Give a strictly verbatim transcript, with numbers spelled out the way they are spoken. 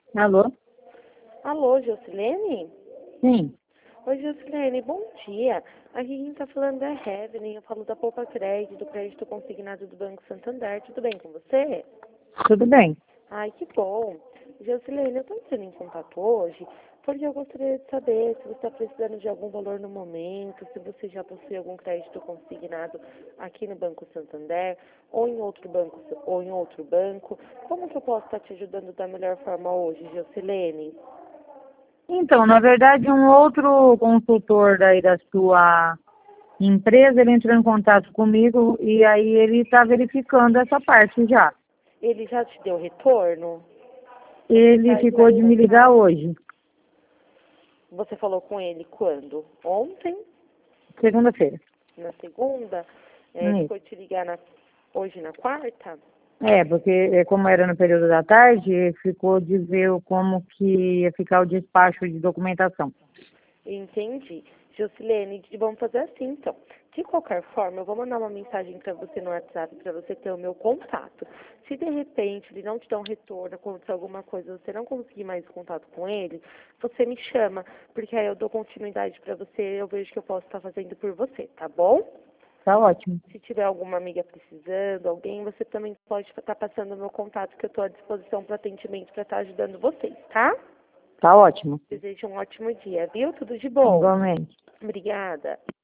Alô? Alô, Josilene? Sim, Oi, Josilene, bom dia. Aqui quem está falando é a Evelyn, eu falo da Poupa Crédito, do crédito consignado do Banco Santander. Tudo bem com você? tudo bem. Ai, que bom. Josilene, eu estou entrando em contato hoje porque eu gostaria de saber se você está precisando de algum valor no momento, se você já possui algum crédito consignado aqui no Banco Santander ou em outro banco ou em outro banco. Como que eu posso estar te ajudando da melhor forma hoje, Josilene? Então, na verdade, um outro consultor daí da sua empresa, ele entrou em contato comigo e aí ele está verificando essa parte já. Ele já te deu retorno? Você Ele já está ficou em de me ligar contato? hoje, Você falou com ele quando? Ontem? segunda-feira. Na segunda? É, ele Isso. foi te ligar na, hoje na quarta? É, porque é, como era no período da tarde, ficou de ver o- como que ia ficar o despacho de documentação. Entendi. Josilene, vamos fazer assim então. De qualquer forma, eu vou mandar uma mensagem para você no WhatsApp para você ter o meu contato. Se de repente ele não te dá um retorno, acontecer alguma coisa, você não conseguir mais contato com ele, você me chama, porque aí eu dou continuidade para você, eu vejo o que eu posso estar fazendo por você, tá bom? Tá ótimo. Se tiver alguma amiga precisando, alguém, você também pode estar passando o meu contato, que eu estou à disposição para atendimento, para estar ajudando vocês, tá? Tá ótimo. Desejo um ótimo dia, viu? Tudo de bom. Igualmente. Obrigada.